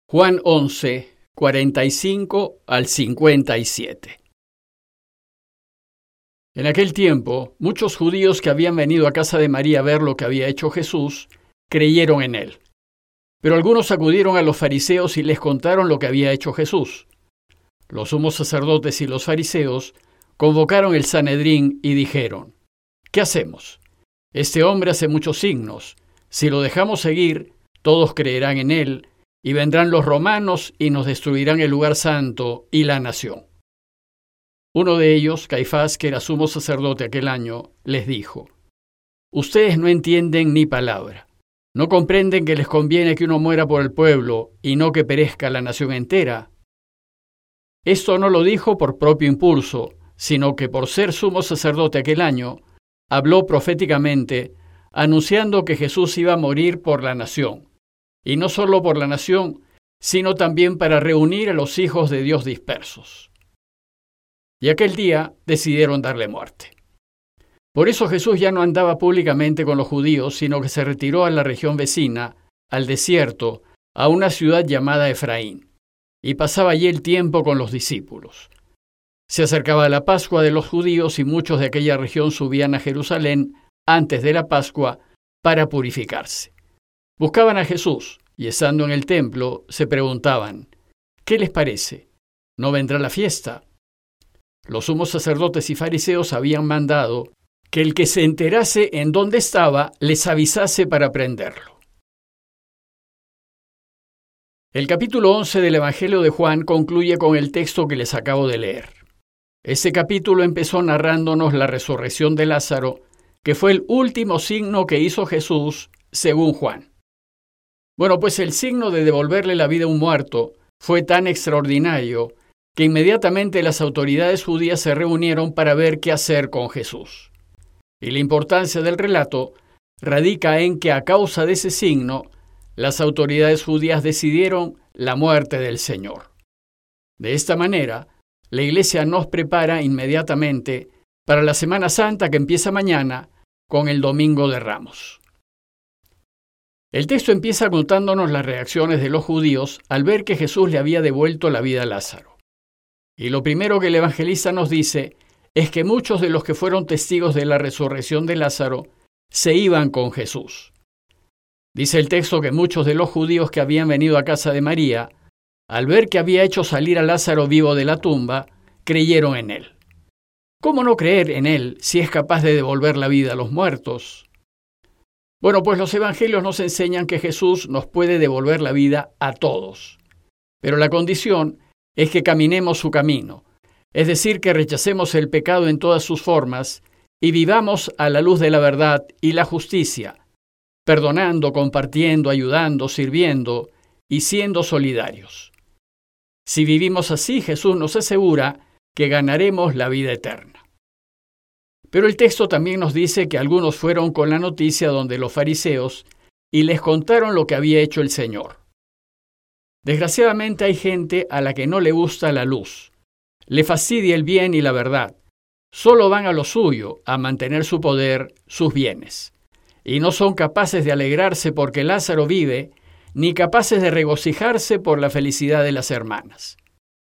Juan 11, 45 al 57. En aquel tiempo, muchos judíos que habían venido a casa de María a ver lo que había hecho Jesús, creyeron en él. Pero algunos acudieron a los fariseos y les contaron lo que había hecho Jesús. Los sumos sacerdotes y los fariseos convocaron el Sanedrín y dijeron: ¿Qué hacemos? Este hombre hace muchos signos. Si lo dejamos seguir, todos creerán en él, y vendrán los romanos y nos destruirán el lugar santo y la nación. Uno de ellos, Caifás, que era sumo sacerdote aquel año, les dijo: Ustedes no entienden ni palabra. ¿No comprenden que les conviene que uno muera por el pueblo y no que perezca la nación entera? Esto no lo dijo por propio impulso, sino que por ser sumo sacerdote aquel año, habló proféticamente, anunciando que Jesús iba a morir por la nación, y no solo por la nación, sino también para reunir a los hijos de Dios dispersos. Y aquel día decidieron darle muerte. Por eso Jesús ya no andaba públicamente con los judíos, sino que se retiró a la región vecina, al desierto, a una ciudad llamada Efraín, y pasaba allí el tiempo con los discípulos. Se acercaba la Pascua de los judíos y muchos de aquella región subían a Jerusalén antes de la Pascua para purificarse. Buscaban a Jesús y, estando en el templo, se preguntaban: ¿qué les parece? ¿No vendrá la fiesta? Los sumos sacerdotes y fariseos habían mandado que el que se enterase en dónde estaba les avisase para prenderlo. El capítulo 11 del Evangelio de Juan concluye con el texto que les acabo de leer. Este capítulo empezó narrándonos la resurrección de Lázaro, que fue el último signo que hizo Jesús, según Juan. Bueno, pues el signo de devolverle la vida a un muerto fue tan extraordinario que inmediatamente las autoridades judías se reunieron para ver qué hacer con Jesús. Y la importancia del relato radica en que a causa de ese signo, las autoridades judías decidieron la muerte del Señor. De esta manera, la Iglesia nos prepara inmediatamente para la Semana Santa que empieza mañana con el Domingo de Ramos. El texto empieza contándonos las reacciones de los judíos al ver que Jesús le había devuelto la vida a Lázaro. Y lo primero que el evangelista nos dice es que muchos de los que fueron testigos de la resurrección de Lázaro se iban con Jesús. Dice el texto que muchos de los judíos que habían venido a casa de María, al ver que había hecho salir a Lázaro vivo de la tumba, creyeron en él. ¿Cómo no creer en él si es capaz de devolver la vida a los muertos? Bueno, pues los evangelios nos enseñan que Jesús nos puede devolver la vida a todos. Pero la condición es que caminemos su camino, es decir, que rechacemos el pecado en todas sus formas y vivamos a la luz de la verdad y la justicia, perdonando, compartiendo, ayudando, sirviendo y siendo solidarios. Si vivimos así, Jesús nos asegura que ganaremos la vida eterna. Pero el texto también nos dice que algunos fueron con la noticia donde los fariseos y les contaron lo que había hecho el Señor. Desgraciadamente hay gente a la que no le gusta la luz, le fastidia el bien y la verdad. Solo van a lo suyo, a mantener su poder, sus bienes. Y no son capaces de alegrarse porque Lázaro vive, ni capaces de regocijarse por la felicidad de las hermanas.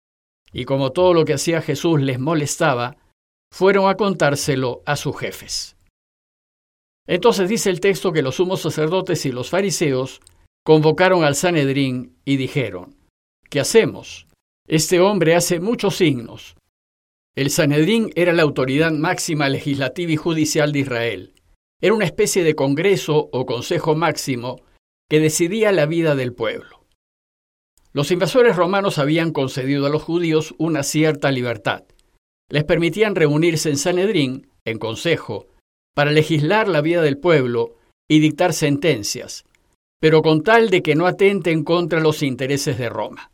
Y como todo lo que hacía Jesús les molestaba, fueron a contárselo a sus jefes. Entonces dice el texto que los sumos sacerdotes y los fariseos convocaron al Sanedrín y dijeron: ¿qué hacemos? Este hombre hace muchos signos. El Sanedrín era la autoridad máxima legislativa y judicial de Israel. Era una especie de congreso o consejo máximo que decidía la vida del pueblo. Los invasores romanos habían concedido a los judíos una cierta libertad. Les permitían reunirse en Sanedrín, en consejo, para legislar la vida del pueblo y dictar sentencias, pero con tal de que no atenten contra los intereses de Roma.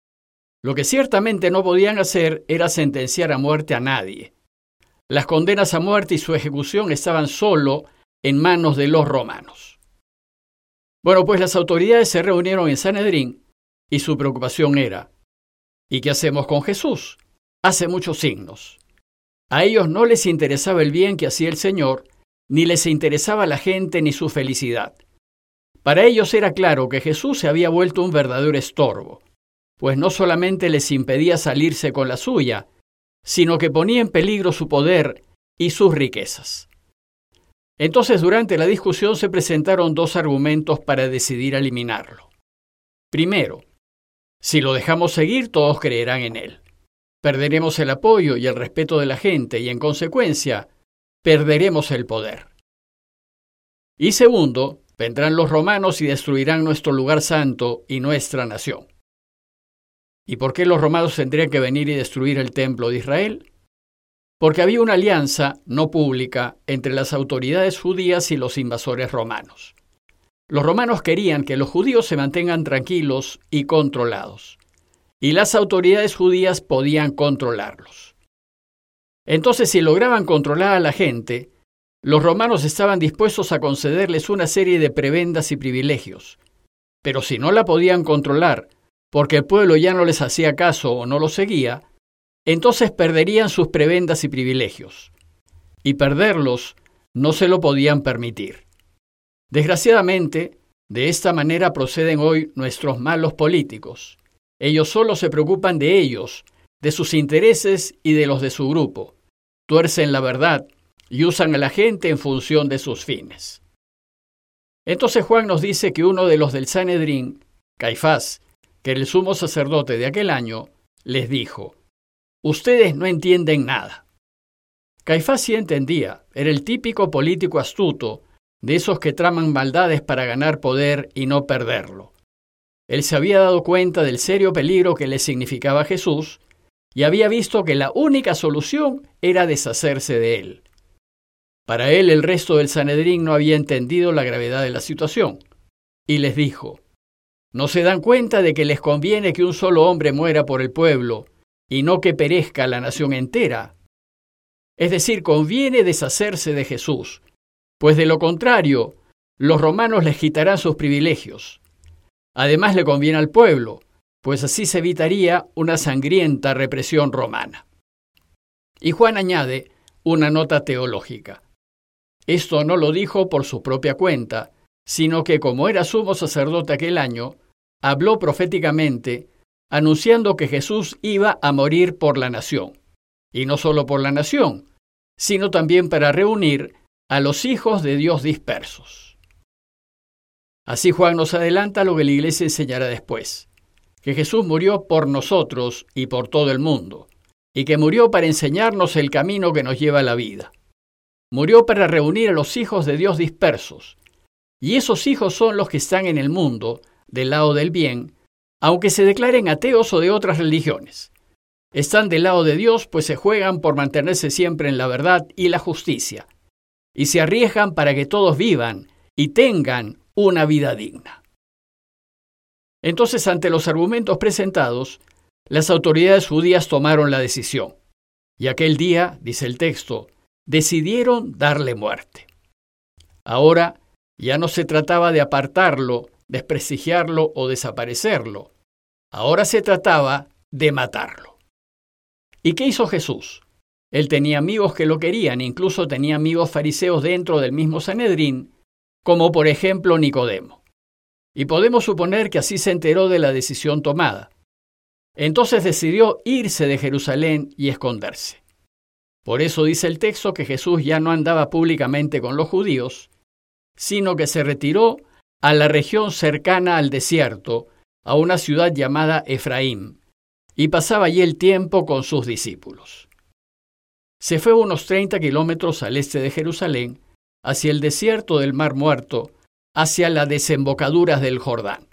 Lo que ciertamente no podían hacer era sentenciar a muerte a nadie. Las condenas a muerte y su ejecución estaban solo en manos de los romanos. Bueno, pues las autoridades se reunieron en Sanedrín y su preocupación era: ¿y qué hacemos con Jesús? Hace muchos signos. A ellos no les interesaba el bien que hacía el Señor, ni les interesaba la gente ni su felicidad. Para ellos era claro que Jesús se había vuelto un verdadero estorbo, pues no solamente les impedía salirse con la suya, sino que ponía en peligro su poder y sus riquezas. Entonces, durante la discusión se presentaron dos argumentos para decidir eliminarlo. Primero, si lo dejamos seguir, todos creerán en él. Perderemos el apoyo y el respeto de la gente y, en consecuencia, perderemos el poder. Y segundo, vendrán los romanos y destruirán nuestro lugar santo y nuestra nación. ¿Y por qué los romanos tendrían que venir y destruir el templo de Israel? Porque había una alianza no pública entre las autoridades judías y los invasores romanos. Los romanos querían que los judíos se mantengan tranquilos y controlados, y las autoridades judías podían controlarlos. Entonces, si lograban controlar a la gente, los romanos estaban dispuestos a concederles una serie de prebendas y privilegios. Pero si no la podían controlar, porque el pueblo ya no les hacía caso o no lo seguía, entonces perderían sus prebendas y privilegios. Y perderlos no se lo podían permitir. Desgraciadamente, de esta manera proceden hoy nuestros malos políticos. Ellos solo se preocupan de ellos, de sus intereses y de los de su grupo. Tuercen la verdad y usan a la gente en función de sus fines. Entonces Juan nos dice que uno de los del Sanedrín, Caifás, que era el sumo sacerdote de aquel año, les dijo: «Ustedes no entienden nada». Caifás sí entendía, era el típico político astuto, de esos que traman maldades para ganar poder y no perderlo. Él se había dado cuenta del serio peligro que le significaba Jesús y había visto que la única solución era deshacerse de él. Para él, el resto del Sanedrín no había entendido la gravedad de la situación, y les dijo: ¿no se dan cuenta de que les conviene que un solo hombre muera por el pueblo y no que perezca la nación entera? Es decir, conviene deshacerse de Jesús, pues de lo contrario, los romanos les quitarán sus privilegios. Además, le conviene al pueblo, pues así se evitaría una sangrienta represión romana. Y Juan añade una nota teológica. Esto no lo dijo por su propia cuenta, sino que como era sumo sacerdote aquel año, habló proféticamente, anunciando que Jesús iba a morir por la nación. Y no solo por la nación, sino también para reunir a los hijos de Dios dispersos. Así Juan nos adelanta lo que la Iglesia enseñará después, que Jesús murió por nosotros y por todo el mundo, y que murió para enseñarnos el camino que nos lleva a la vida. Murió para reunir a los hijos de Dios dispersos, y esos hijos son los que están en el mundo, del lado del bien, aunque se declaren ateos o de otras religiones. Están del lado de Dios, pues se juegan por mantenerse siempre en la verdad y la justicia, y se arriesgan para que todos vivan y tengan una vida digna. Entonces, ante los argumentos presentados, las autoridades judías tomaron la decisión, y aquel día, dice el texto, decidieron darle muerte. Ahora ya no se trataba de apartarlo, desprestigiarlo o desaparecerlo. Ahora se trataba de matarlo. ¿Y qué hizo Jesús? Él tenía amigos que lo querían, incluso tenía amigos fariseos dentro del mismo Sanedrín, como por ejemplo Nicodemo. Y podemos suponer que así se enteró de la decisión tomada. Entonces decidió irse de Jerusalén y esconderse. Por eso dice el texto que Jesús ya no andaba públicamente con los judíos, sino que se retiró a la región cercana al desierto, a una ciudad llamada Efraín, y pasaba allí el tiempo con sus discípulos. Se fue unos 30 kilómetros al este de Jerusalén, hacia el desierto del Mar Muerto, hacia las desembocaduras del Jordán.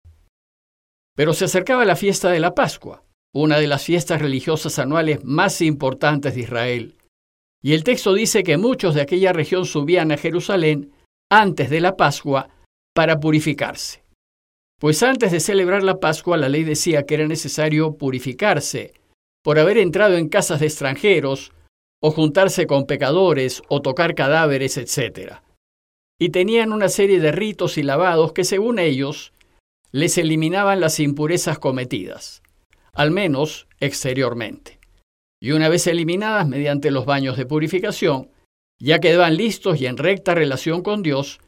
Pero se acercaba la fiesta de la Pascua, una de las fiestas religiosas anuales más importantes de Israel, y el texto dice que muchos de aquella región subían a Jerusalén antes de la Pascua para purificarse. Pues antes de celebrar la Pascua, la ley decía que era necesario purificarse por haber entrado en casas de extranjeros, o juntarse con pecadores, o tocar cadáveres, etc. Y tenían una serie de ritos y lavados que, según ellos, les eliminaban las impurezas cometidas, al menos exteriormente. Y una vez eliminadas mediante los baños de purificación, ya quedaban listos y en recta relación con Dios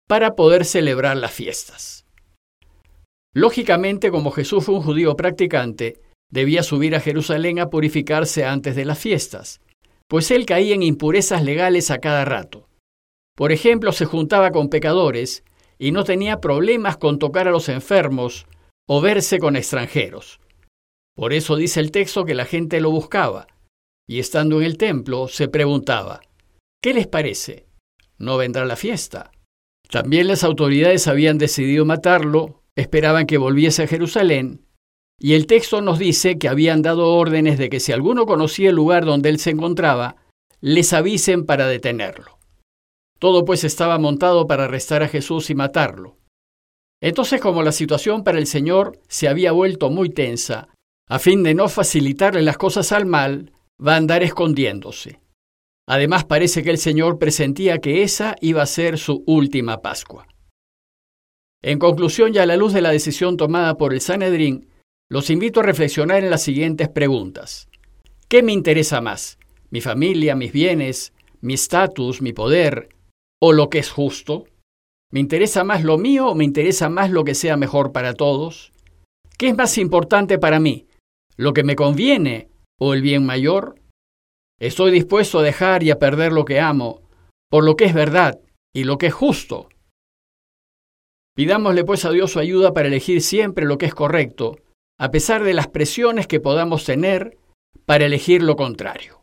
para poder celebrar las fiestas. Lógicamente, como Jesús fue un judío practicante, debía subir a Jerusalén a purificarse antes de las fiestas, pues él caía en impurezas legales a cada rato. Por ejemplo, se juntaba con pecadores y no tenía problemas con tocar a los enfermos o verse con extranjeros. Por eso dice el texto que la gente lo buscaba, y estando en el templo se preguntaba, ¿qué les parece? ¿No vendrá la fiesta? También las autoridades habían decidido matarlo, esperaban que volviese a Jerusalén, y el texto nos dice que habían dado órdenes de que si alguno conocía el lugar donde él se encontraba, les avisen para detenerlo. Todo pues estaba montado para arrestar a Jesús y matarlo. Entonces, como la situación para el Señor se había vuelto muy tensa, a fin de no facilitarle las cosas al mal, va a andar escondiéndose. Además, parece que el Señor presentía que esa iba a ser su última Pascua. En conclusión, y a la luz de la decisión tomada por el Sanedrín, los invito a reflexionar en las siguientes preguntas. ¿Qué me interesa más? ¿Mi familia, mis bienes, mi estatus, mi poder o lo que es justo? ¿Me interesa más lo mío o me interesa más lo que sea mejor para todos? ¿Qué es más importante para mí? ¿Lo que me conviene o el bien mayor? ¿Estoy dispuesto a dejar y a perder lo que amo por lo que es verdad y lo que es justo? Pidámosle pues a Dios su ayuda para elegir siempre lo que es correcto, a pesar de las presiones que podamos tener para elegir lo contrario.